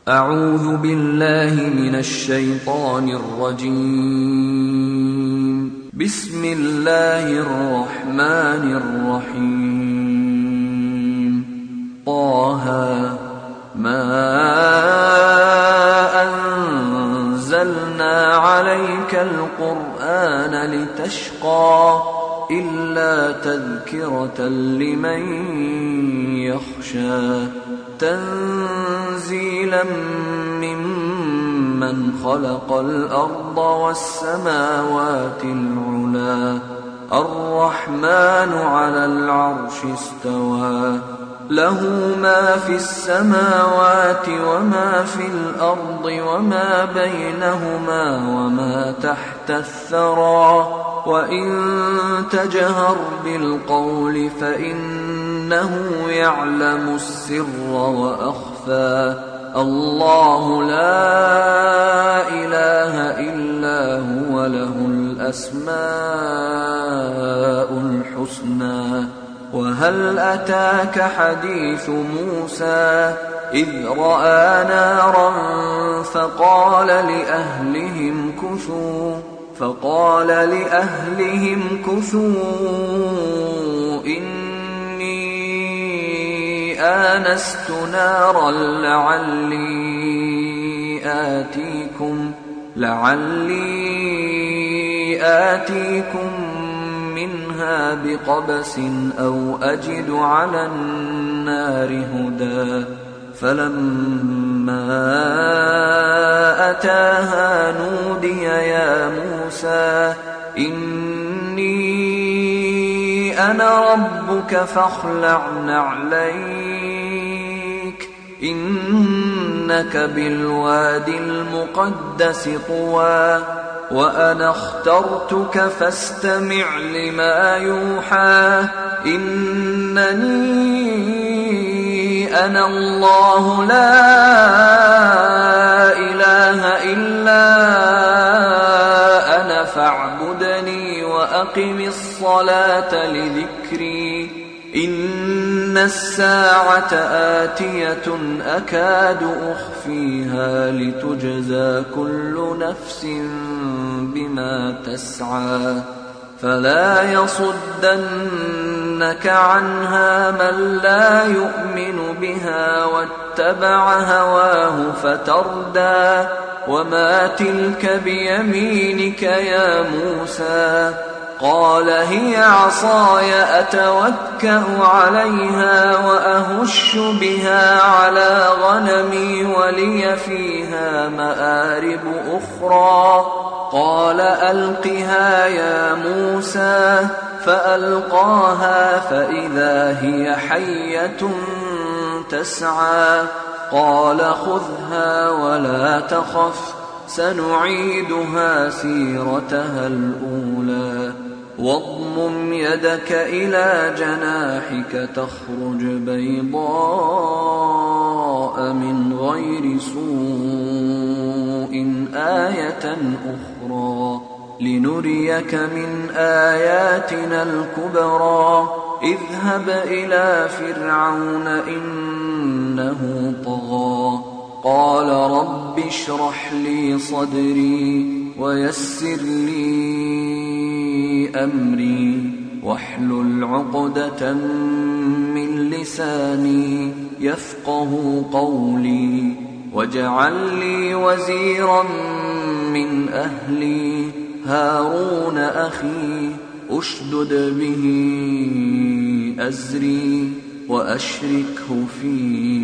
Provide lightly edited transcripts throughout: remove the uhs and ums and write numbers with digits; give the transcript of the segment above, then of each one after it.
أعوذ بالله من الشيطان الرجيم. بسم الله الرحمن الرحيم. طه ما أنزلنا عليك القرآن لتشقى إلا تذكرة لمن يخشى تنزيلا ممن خلق الأرض والسماوات العلى الرحمن على العرش استوى له ما في السماوات وما في الأرض وما بينهما وما تحت الثرى وإن تجهر بالقول فإنه يعلم السر وأخفى الله لا إله إلا هو له الأسماء الحسنى. وهل أتاك حديث موسى إذ رأى نارا فقال لأهلهم كثوا إني آنست نارا لعلي آتيكم منها بقبس أو أجد على النار هدى. فلما أتاها نودي يا موسى إني أنا ربك فاخلع نعليك إنك بالوادي المقدس طوى وأنا اخترتك فاستمع لما يوحى إنني أنا الله لا إله إلا أنا فاعبدني وأقم الصلاة لذكري إن الساعة آتية أكاد أخفيها لتجزى كل نفس بما تسعى فلا يصدنك عنها من لا يؤمن بها واتبع هواه فتردى. وما تلك بيمينك يا موسى قال هي عصاي أتوكأ عليها وأهش بها على غنمي ولي فيها مآرب أخرى. قال ألقها يا موسى فألقاها فإذا هي حية تسعى. قال خذها ولا تخف سنعيدها سيرتها الأولى واضمم يدك إلى جناحك تخرج بيضاء من غير سوء آية أخرى لنريك من آياتنا الكبرى. اذهب إلى فرعون إنه طغى قال رب اشرح لي صدري ويسر لي أمري واحلل عقدة من لساني يفقه قولي واجعل لي وزيرا من أهلي هارون أخي أشدد به أزري وأشركه في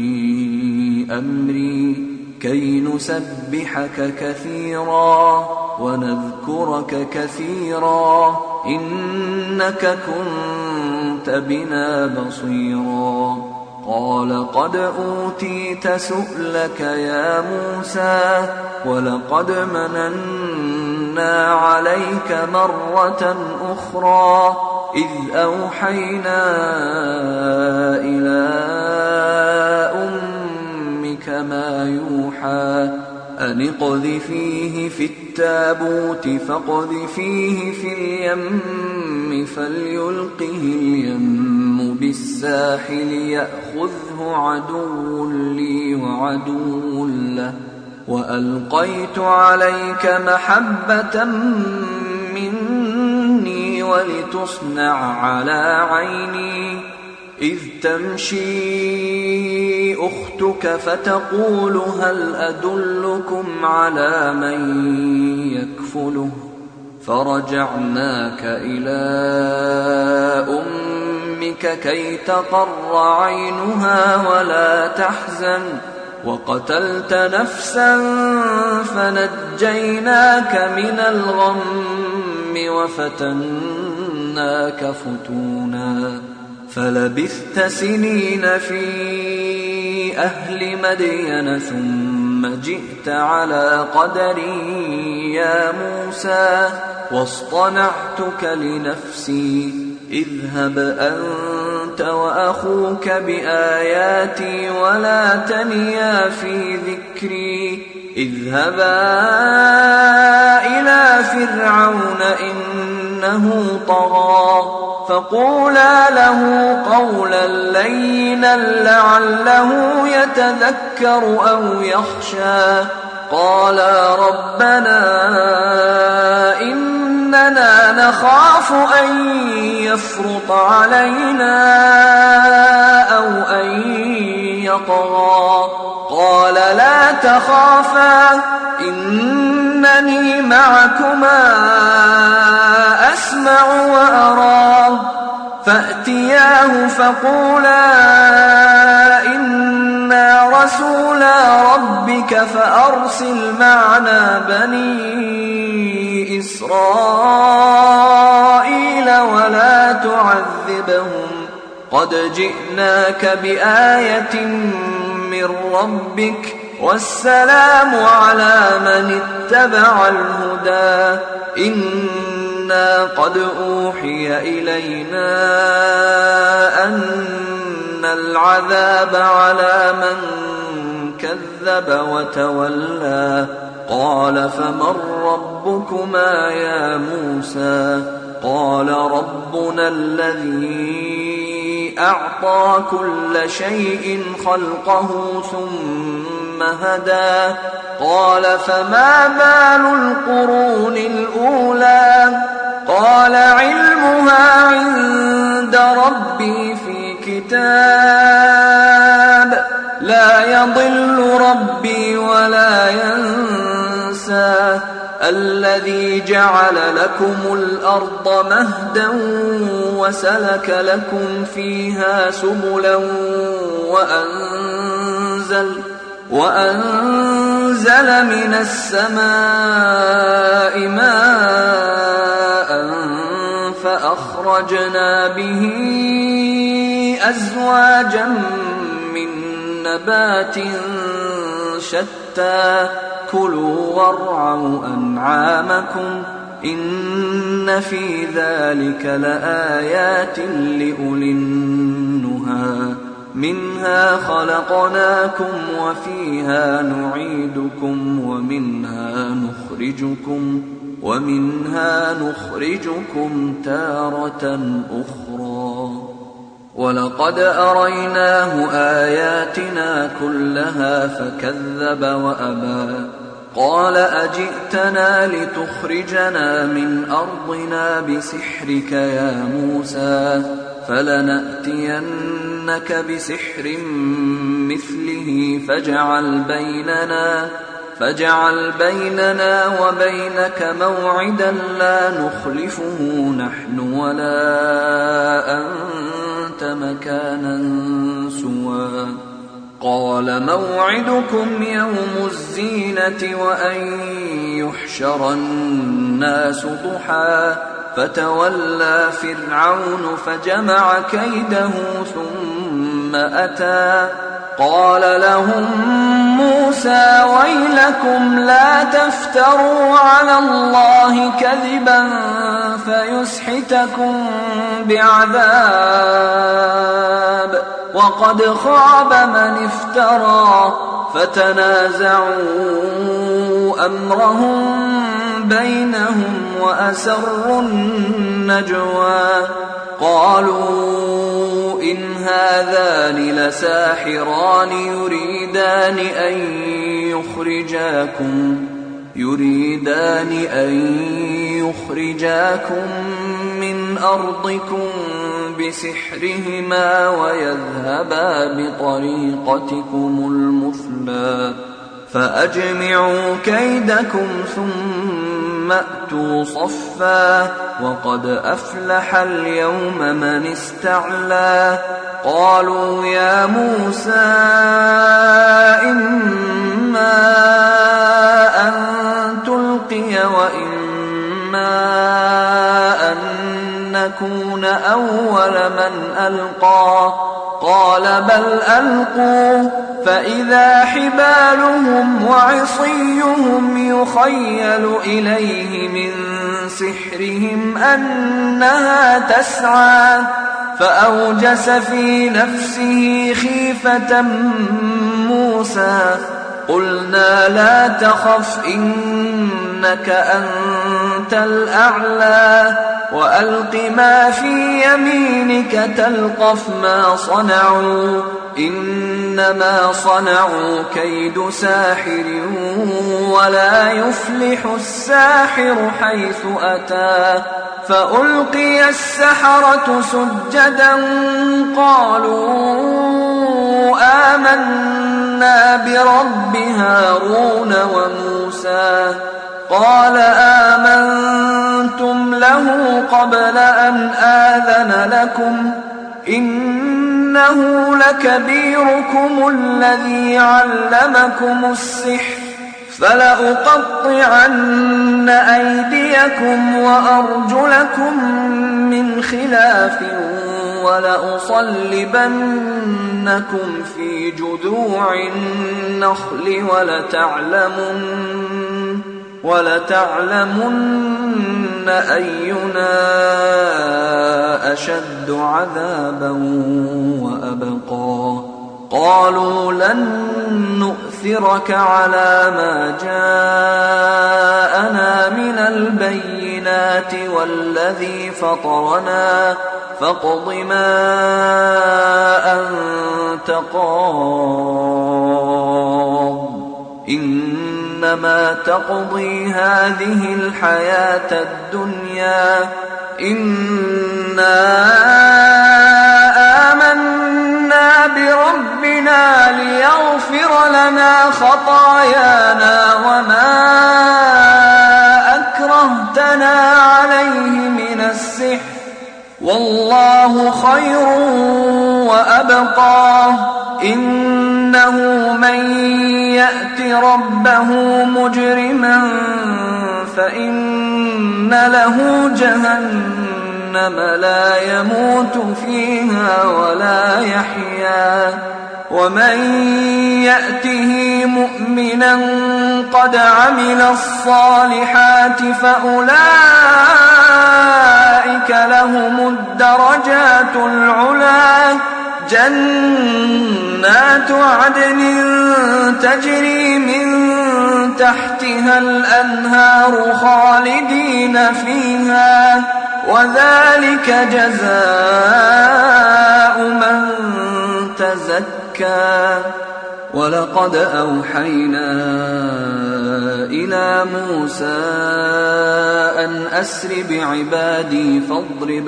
أمري كي نسبحك كثيرا ونذكرك كثيرا إنك كنت بنا بصيرا. قال قد أوتيت سؤلك يا موسى ولقد مننا عليك مرة أخرى إذ أوحينا إلى أمك ما يوحى أن اقذفيه في التابوت فاقذفيه في اليم فليلقه اليم بالساحل يأخذه عدو لي وعدو له وألقيت عليك محبة مني ولتصنع على عيني إذ تمشي أختك فتقول هل أدلكم على من يكفله فرجعناك إلى أمك كي تقر عينها ولا تحزن وقتلت نفسا فنجيناك من الغم وفتناك فتونا فلبثت سنين في أهل مدين ثم جئت على قدري يا موسى واصطنعتك لنفسي اذهب أنت وأخوك بآياتي ولا تنيا في ذكري اذهبا إلى فرعون إنه طغى فقولا له قولا لينا لعله يتذكر أو يخشى قالا ربنا إننا نخاف أن يفرط علينا أو أن يطغى قال لا تخافا إنني معكما أسمع وأرى فأتياه فقولا إنا رسولا ربك فأرسل معنا بني إسرائيل ولا تعذبهم قد جئناك بآية من ربك والسلام على من اتبع الهدى إنا قد أوحي إلينا أن العذاب على من كذب وتولى قال فمن ربكما يا موسى قال ربنا الذي أعطى كل شيء خلقه ثم هدى قال فما بال القرون الأولى قال علمها عند ربي في كتاب لا يضل ربي ولا ينسى الذي جعل لكم الأرض مهدا وسلك لكم فيها سبلا وأنزل من السماء ماء فأخرجنا به أزواجا من نبات شتى كلوا وارعوا أنعامكم إن في ذلك لآيات لأولي النهى منها خلقناكم وفيها نعيدكم ومنها نخرجكم تارة أخرى ولقد أريناه آياتنا كلها فكذب وأبى قال أجئتنا لتخرجنا من أرضنا بسحرك يا موسى فلنأتينك بسحر مثله فاجعل بيننا وبينك موعدا لا نخلفه نحن ولا أنت مكانا سوى قال موعدكم يوم الزينة وأن يحشر الناس ضحى فتولى فرعون فجمع كيده ثم أتى قال لهم موسى ويلكم لا تفتروا على الله كذبا فيسحتكم بعذاب وقد خاب من افترى فتنازعوا أمرهم بينهم وأسروا النجوى قالوا إن هذان لساحران يريدان أن يخرجاكم من أرضكم بسحرهما ويذهبا بطريقتكم المثلى فأجمعوا كيدكم ثم أتوا صفا وقد أفلح اليوم من استعلى قالوا يا موسى إما أن تلقي وإما أن نكون أول من ألقى قال بل ألقوا فإذا حبالهم وعصيهم يخيل إليه من سحرهم أنها تسعى فأوجس في نفسه خيفة موسى قلنا لا تخف إنك أنت الأعلى وألق ما في يمينك تلقف ما صنعوا إنما صنعوا كيد ساحر ولا يفلح الساحر حيث أتى فألقي السحرة سجدا قالوا آمنا برب هارون وموسى قال آمنتم له قبل أن آذن لكم إنه لكبيركم الذي علمكم السحر فلأقطعن أيديكم وأرجلكم من خلاف ولأصلبنكم في جذوع النخل ولتعلمن أينا أشد عذابا وأبقى قالوا لن نؤثرك على ما جاءنا من البينات والذي فطرنا فاقض ما أنت قاض إنما تقضي هذه الحياة الدنيا إنا آمنا بربنا ليغفر لنا خطايانا وما أكرهتنا عليه من السحر والله خير وأبقى إنه من يأت ربه مجرما فإن له جهنم لا يموت فيها ولا يحيا ومن يأته مؤمنا قد عمل الصالحات فأولئك لهم الدرجات العلى جنات عدن تجري من تحتها الأنهار خالدين فيها وذلك جزاء من تزكى ولقد أوحينا إلى موسى أن أسر بعبادي فاضرب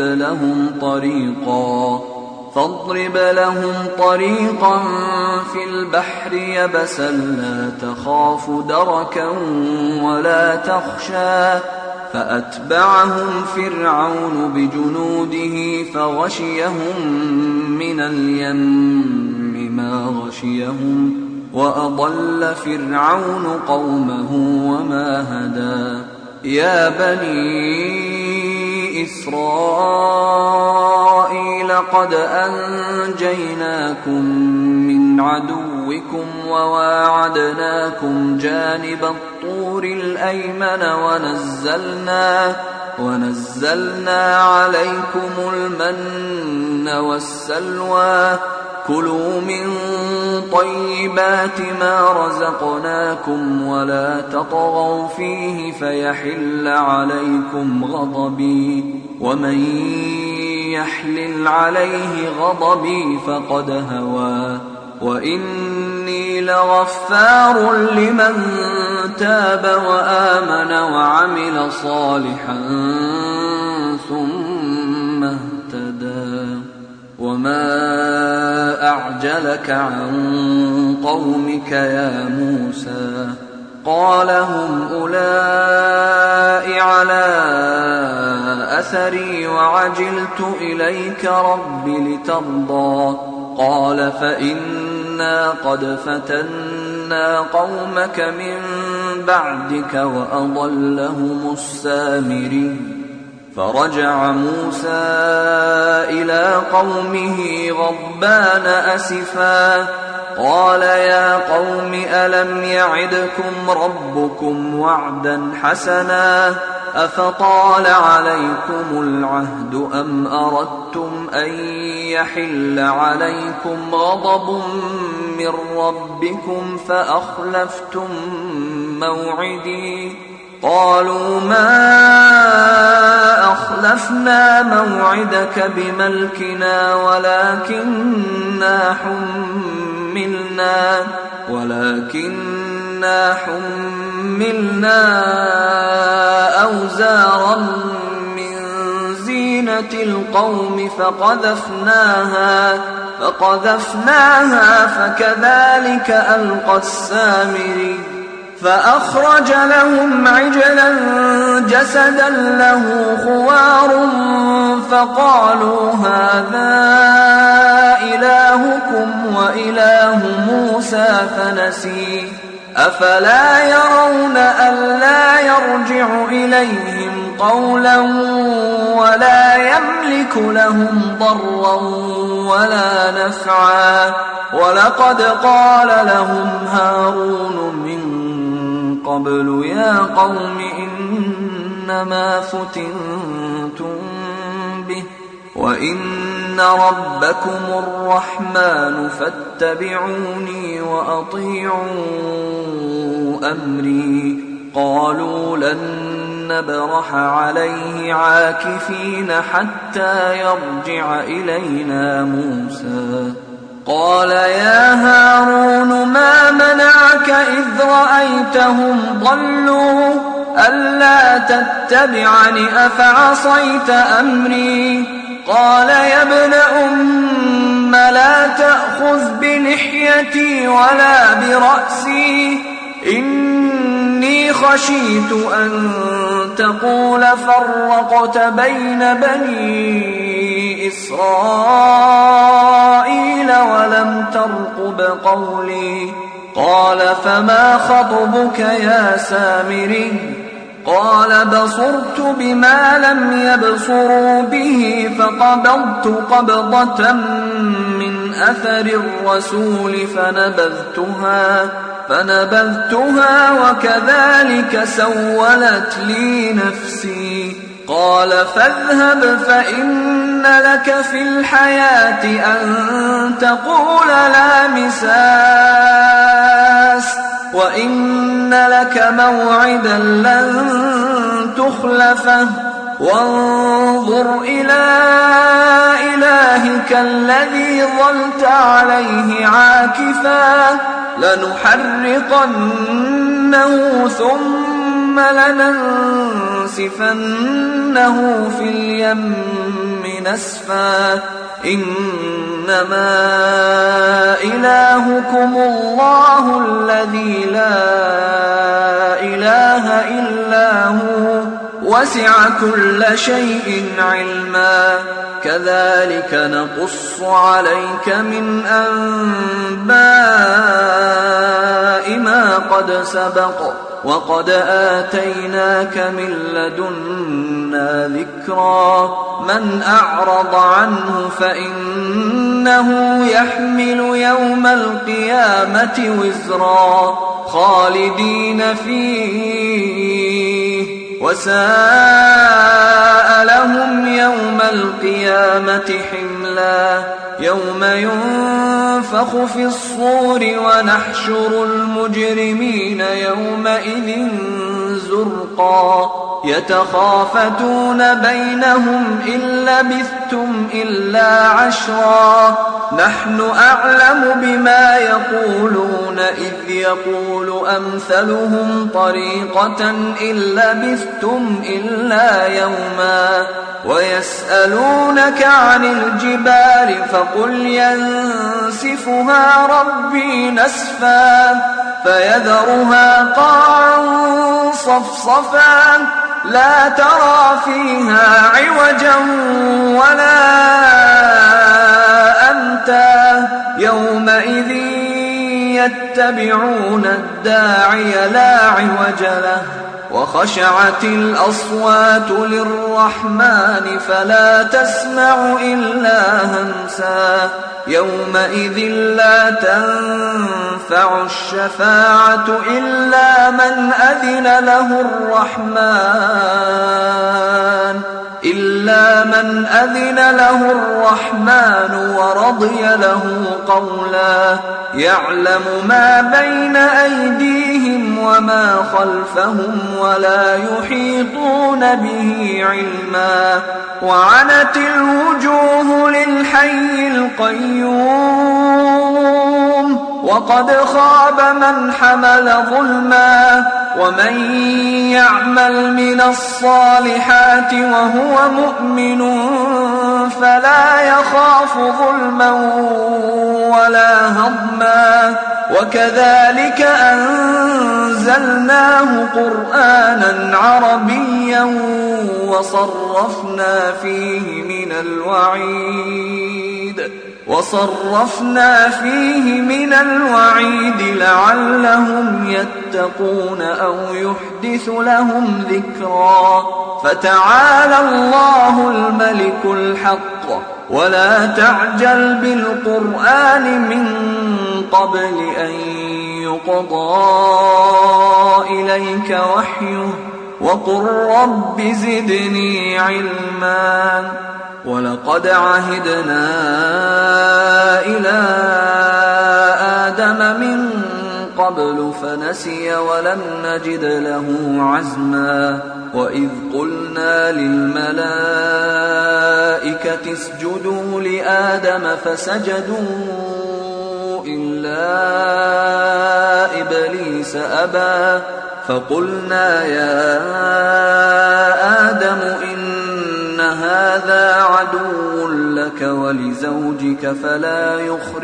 لهم طريقا في البحر يبسا لا تخاف دركا ولا تخشى فأتبعهم فرعون بجنوده فغشيهم من اليم ما غشيهم وأضل فرعون قومه وما هدى يا بني إسرائيل قد أنجيناكم من عدوكم وواعدناكم جانب الطور الأيمن ونزلنا عليكم المن والسلوى كلوا من طيبات ما رزقناكم ولا تطغوا فيه فيحل عليكم غضبي ومن يحلل عليه غضبي فقد هوى وإني لغفار لمن تاب وآمن وعمل صالحا ثم اهتدى وما أعجلك عن قومك يا موسى قال هم أولئك على أثري وعجلت إليك رب لترضى قال فإنا قد فتنا قومك من بعدك وأضلهم السامري فرجع موسى إلى قومه غضبان أسفا قال يا قوم ألم يعدكم ربكم وعدا حسنا أفطال عليكم العهد أم أردتم أن يحل عليكم غضب من ربكم فأخلفتم موعدي قالوا ما أخلفنا موعدك بملكنا ولكننا حملنا أوزارا من زينة القوم فقذفناها فكذلك ألقى السامري فأخرج لهم عجلا جسدا له خوار فقالوا هذا إلهكم وإله موسى فنسي أفلا يرون ألا يرجع إليهم قولا ولا يملك لهم ضرا ولا نفعا ولقد قال لهم هارون من قبل يا قوم إنما فتنتم به وإن ربكم الرحمن فاتبعوني وأطيعوا أمري قالوا لن نبرح عليه عاكفين حتى يرجع إلينا موسى قال يا هارون ما منعك إذ رأيتهم ضلوا ألا تتبعني أفعصيت أمري قال يا ابن أم لا تأخذ بلحيتي ولا برأسي إني خشيت أن تقول فرقت بين بني إسرائيل ولم ترقب قولي قال فما خطبك يا سامري قال بصرت بما لم يبصروا به فقبضت قبضة من أثر الرسول فنبذتها وكذلك سولت لي نفسي قال فاذهب فإن لك في الحياة أن تقول لا مساس وإن لك موعدا لن تخلفه وانظر إلى إلهك الذي ظلت عليه عاكفا لنحرقنه ثم لننسفنه في اليم نسفا إنما إلهكم الله الذي لا إله إلا هو وسع كل شيء علما كذلك نقص عليك من أنباء ما قد سبق وقد آتيناك من لدنا ذكرا من أعرض عنه فإنه يحمل يوم القيامة وزرا خالدين فيه وساء لهم يوم القيامة حملا يوم ينفخ في الصور ونحشر المجرمين يومئذ زرقا يتخافتون بينهم إن لبثتم إلا عشرا نحن أعلم بما يقولون إذ يقول أمثلهم طريقة إن لبثتم إلا يوما ويسألونك عن الجبال فقل ينسفها ربي نسفا فيذرها قاعا صفصفا لا ترى فيها عوجا ولا أمتا يومئذ يتبعون الداعي لا عوج له وخشعت الأصوات للرحمن فلا تسمع إلا همسا يومئذ لا تنفع الشفاعة إلا من أذن له الرحمن ورضي له قولا يعلم ما بين أيديهم وما خلفهم ولا يحيطون به علما وعنت الوجوه للحي القيوم وقد خاب من حمل ظلما ومن يعمل من الصالحات وهو مؤمن فلا يخاف ظلما ولا هضما وكذلك أنزلناه قرآنا عربيا وصرفنا فيه من الوعيد لعلهم يتقون أو يحدث لهم ذكرا فتعالى الله الملك الحق ولا تعجل بالقرآن من قبل أن يقضى إليك وحيه وقل رب زدني علما ولقد عهدنا إلى آدم من قبل فنسي ولم نجد له عزما وإذ قلنا للملائكة اسجدوا لآدم فسجدوا إلا إبليس أبى فقلنا يا آدم إن هذا عدو لك ولزوجك فلا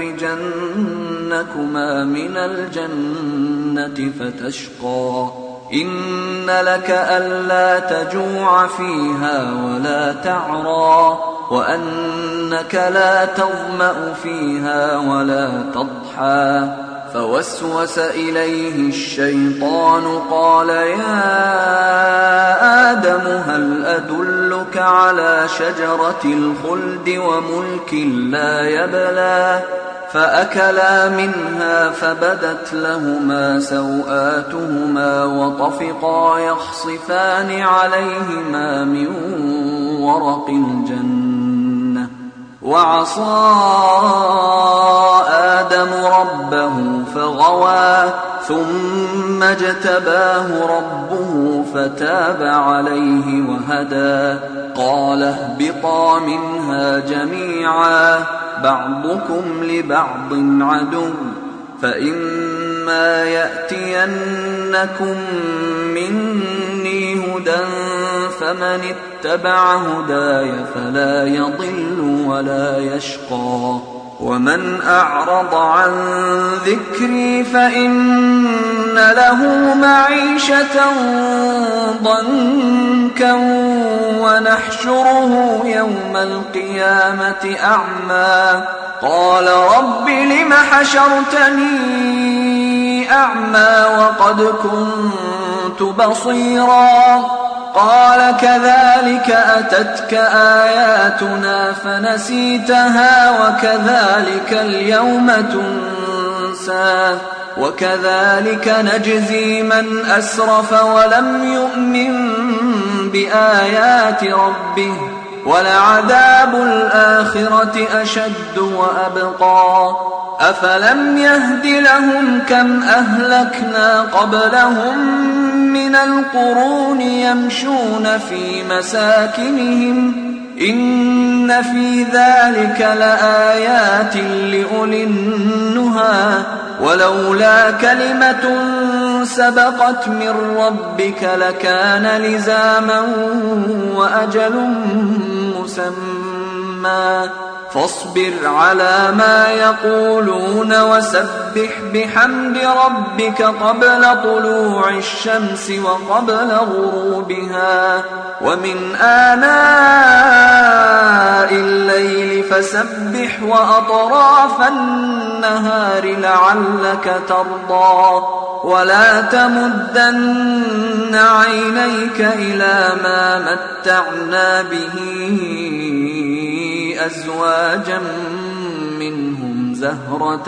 يخرجنكما من الجنة فتشقى إن لك ألا تجوع فيها ولا تعرى وأنك لا تظمأ فيها ولا تضحى فوسوس إليه الشيطان قال يا آدم هل أدلك على شجرة الخلد وملك لا يبلى فأكلا منها فبدت لهما سوآتهما وطفقا يخصفان عليهما من ورق الجنة وعصى آدم ربه فغوى ثم اجتباه ربه فتاب عليه وهدى قال اهبطا منها جميعا بعضكم لبعض عدو فإما يأتينكم مني هدى فمن اتبع هداي فلا يضل ولا يشقى ومن أعرض عن ذكري فإن له معيشة ضنكا ونحشره يوم القيامة أعمى قال رب لم حشرتني أعمى وقد كنت بصيرا قال كذلك أتتك آياتنا فنسيتها وكذلك اليوم تنسى وكذلك نجزي من أسرف ولم يؤمن بآيات ربه ولعذاب الآخرة أشد وأبقى أفلم يهد لهم كم أهلكنا قبلهم من القرون يمشون في مساكنهم إن في ذلك لآيات لأولي النهى ولولا كلمة سبقت من ربك لكان لزاما وأجل مسمى فاصبر على ما يقولون وسبح بحمد ربك قبل طلوع الشمس وقبل غروبها ومن آناء الليل فسبح وأطراف النهار لعلك ترضى ولا تمدن عينيك إلى ما متعنا به أزواجا منهم زهرة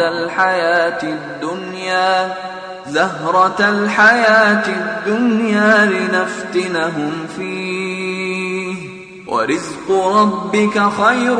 الحياة الدنيا لنفتنهم فيه ورزق ربك خير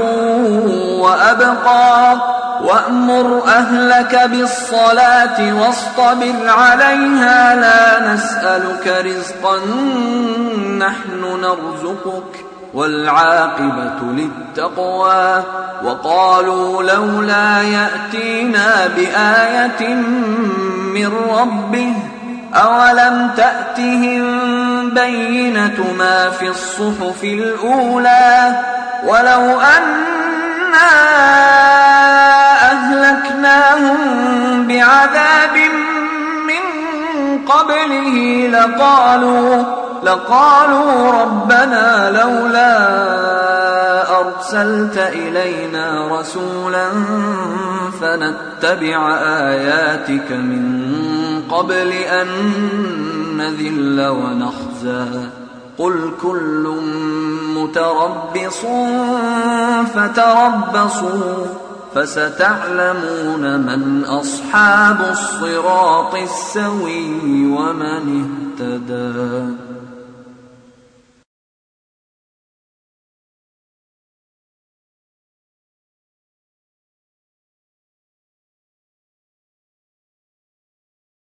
وأبقى وأمر أهلك بالصلاة واصطبر عليها لا نسألك رزقا نحن نرزقك والعاقبة للتقوى وقالوا لولا يأتينا بآية من ربه أولم تأتهم بينة ما في الصحف الأولى ولو أنا أهلكناهم بعذاب من قبله لقالوا ربنا لولا أرسلت إلينا رسولا فنتبع آياتك من قبل أن نذل ونخزى قل كل متربص فتربصوا فستعلمون من أصحاب الصراط السوي ومن اهتدى.